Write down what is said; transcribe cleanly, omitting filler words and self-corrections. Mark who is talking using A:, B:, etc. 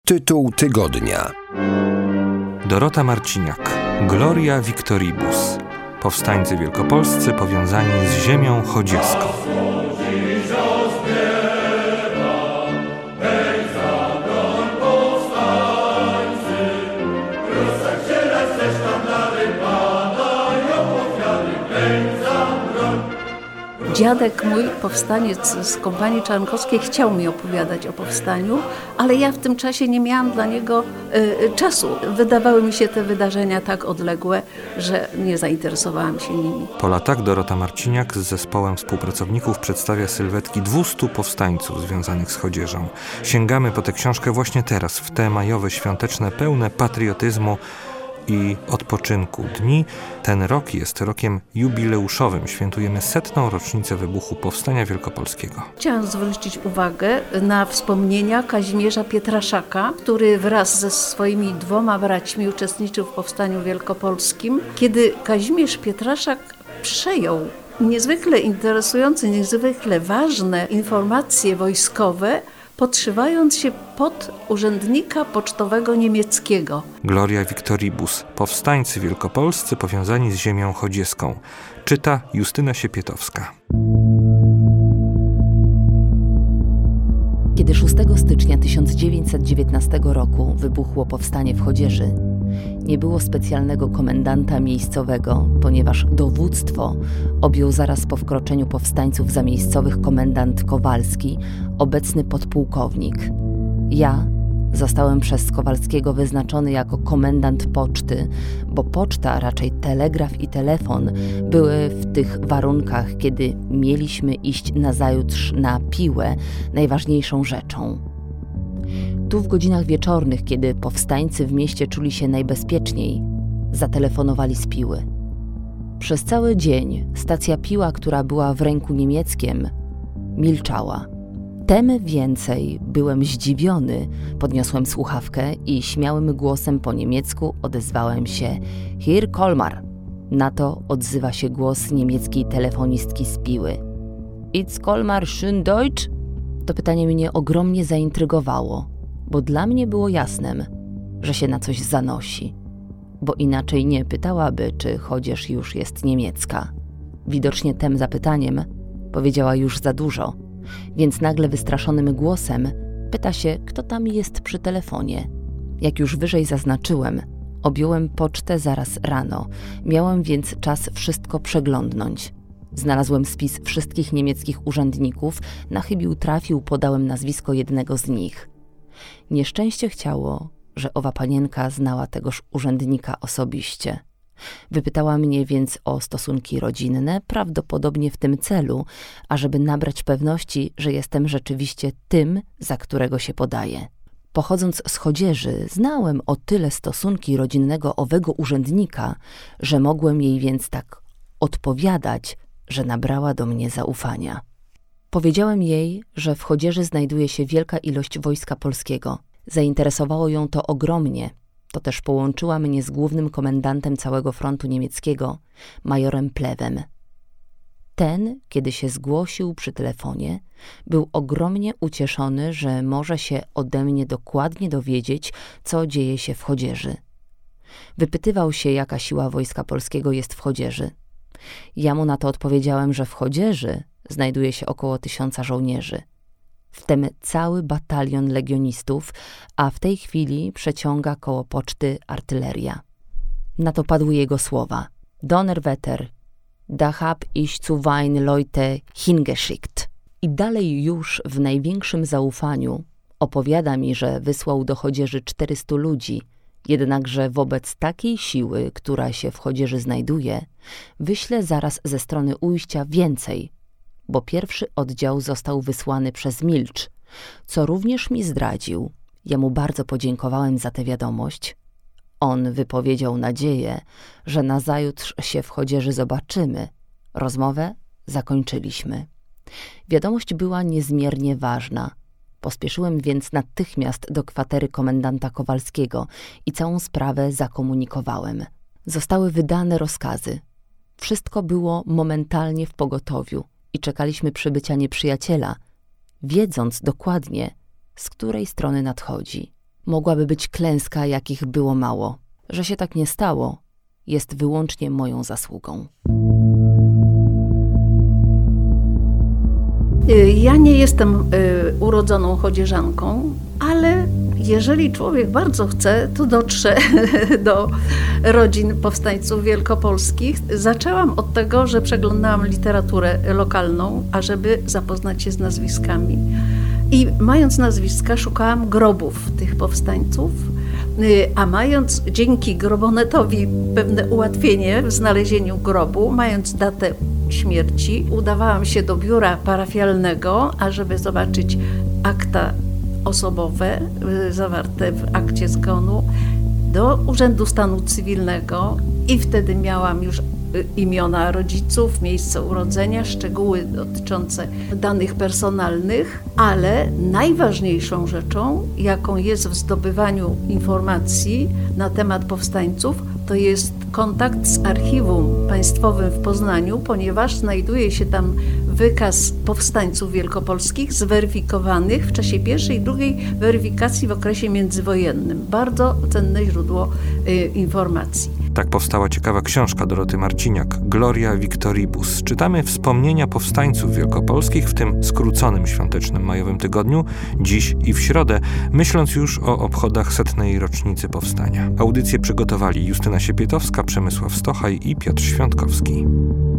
A: Tytuł tygodnia.
B: Dorota Marciniak. Gloria Victoribus. Powstańcy wielkopolscy powiązani z ziemią chodzieską.
C: Dziadek mój, powstaniec z kompanii czarnkowskiej, chciał mi opowiadać o powstaniu, ale ja w tym czasie nie miałam dla niego czasu. Wydawały mi się te wydarzenia tak odległe, że nie zainteresowałam się nimi.
B: Po latach Dorota Marciniak z zespołem współpracowników przedstawia sylwetki 200 powstańców związanych z Chodzieżą. Sięgamy po tę książkę właśnie teraz, w te majowe, świąteczne, pełne patriotyzmu i odpoczynku dni. Ten rok jest rokiem jubileuszowym. Świętujemy 100. rocznicę wybuchu Powstania Wielkopolskiego.
C: Chciałam zwrócić uwagę na wspomnienia Kazimierza Pietraszaka, który wraz ze swoimi 2 braćmi uczestniczył w Powstaniu Wielkopolskim. Kiedy Kazimierz Pietraszak przejął niezwykle interesujące, niezwykle ważne informacje wojskowe, podszywając się pod urzędnika pocztowego niemieckiego.
B: Gloria Victoribus. Powstańcy wielkopolscy powiązani z ziemią chodzieską. Czyta Justyna Siepietowska.
D: Kiedy 6 stycznia 1919 roku wybuchło powstanie w Chodzieży, nie było specjalnego komendanta miejscowego, ponieważ dowództwo objął zaraz po wkroczeniu powstańców zamiejscowych komendant Kowalski, obecny podpułkownik. Ja zostałem przez Kowalskiego wyznaczony jako komendant poczty, bo poczta, raczej telegraf i telefon, były w tych warunkach, kiedy mieliśmy iść nazajutrz na Piłę, najważniejszą rzeczą. Tu w godzinach wieczornych, kiedy powstańcy w mieście czuli się najbezpieczniej, zatelefonowali z Piły. Przez cały dzień stacja Piła, która była w ręku niemieckim, milczała. Tem więcej byłem zdziwiony, podniosłem słuchawkę i śmiałym głosem po niemiecku odezwałem się: Hier Kolmar. Na to odzywa się głos niemieckiej telefonistki z Piły. It's Kolmar schön Deutsch? To pytanie mnie ogromnie zaintrygowało, bo dla mnie było jasnem, że się na coś zanosi, bo inaczej nie pytałaby, czy Chodzież już jest niemiecka. Widocznie tym zapytaniem powiedziała już za dużo, więc nagle wystraszonym głosem pyta się, kto tam jest przy telefonie. Jak już wyżej zaznaczyłem, objąłem pocztę zaraz rano, miałem więc czas wszystko przeglądnąć. Znalazłem spis wszystkich niemieckich urzędników, na chybił trafił, podałem nazwisko jednego z nich. Nieszczęście chciało, że owa panienka znała tegoż urzędnika osobiście. Wypytała mnie więc o stosunki rodzinne, prawdopodobnie w tym celu, ażeby nabrać pewności, że jestem rzeczywiście tym, za którego się podaję. Pochodząc z Chodzieży, znałem o tyle stosunki rodzinnego owego urzędnika, że mogłem jej więc tak odpowiadać, że nabrała do mnie zaufania. Powiedziałem jej, że w Chodzieży znajduje się wielka ilość wojska polskiego. Zainteresowało ją to ogromnie. To też połączyła mnie z głównym komendantem całego frontu niemieckiego, majorem Plewem. Ten, kiedy się zgłosił przy telefonie, był ogromnie ucieszony, że może się ode mnie dokładnie dowiedzieć, co dzieje się w Chodzieży. Wypytywał się, jaka siła wojska polskiego jest w Chodzieży. Ja mu na to odpowiedziałem, że w Chodzieży znajduje się około 1000 żołnierzy, w tym cały batalion legionistów, a w tej chwili przeciąga koło poczty artyleria. Na to padły jego słowa: Donnerwetter, da hab ich zu wein Leute hingeschickt. I dalej już w największym zaufaniu opowiada mi, że wysłał do Chodzieży 400 ludzi, jednakże wobec takiej siły, która się w Chodzieży znajduje, wyślę zaraz ze strony ujścia więcej, bo pierwszy oddział został wysłany przez Milcz, co również mi zdradził. Ja mu bardzo podziękowałem za tę wiadomość. On wypowiedział nadzieję, że nazajutrz się w Chodzieży zobaczymy. Rozmowę zakończyliśmy. Wiadomość była niezmiernie ważna. Pospieszyłem więc natychmiast do kwatery komendanta Kowalskiego i całą sprawę zakomunikowałem. Zostały wydane rozkazy. Wszystko było momentalnie w pogotowiu i czekaliśmy przybycia nieprzyjaciela, wiedząc dokładnie, z której strony nadchodzi. Mogłaby być klęska, jakich było mało. Że się tak nie stało, jest wyłącznie moją zasługą.
C: Ja nie jestem urodzoną chodzieżanką, ale jeżeli człowiek bardzo chce, to dotrze do rodzin powstańców wielkopolskich. Zaczęłam od tego, że przeglądałam literaturę lokalną, ażeby zapoznać się z nazwiskami. I mając nazwiska, szukałam grobów tych powstańców, a mając dzięki Grobonetowi pewne ułatwienie w znalezieniu grobu, mając datę śmierci, udawałam się do biura parafialnego, ażeby zobaczyć akta osobowe zawarte w akcie zgonu, do Urzędu Stanu Cywilnego i wtedy miałam już imiona rodziców, miejsce urodzenia, szczegóły dotyczące danych personalnych, ale najważniejszą rzeczą, jaką jest w zdobywaniu informacji na temat powstańców, to jest kontakt z Archiwum Państwowym w Poznaniu, ponieważ znajduje się tam wykaz powstańców wielkopolskich zweryfikowanych w czasie pierwszej i drugiej weryfikacji w okresie międzywojennym. Bardzo cenne źródło informacji.
B: Tak powstała ciekawa książka Doroty Marciniak, Gloria Victoribus. Czytamy wspomnienia powstańców wielkopolskich w tym skróconym świątecznym majowym tygodniu, dziś i w środę, myśląc już o obchodach 100. rocznicy powstania. Audycję przygotowali Justyna Siepietowska, Przemysław Stochaj i Piotr Świątkowski.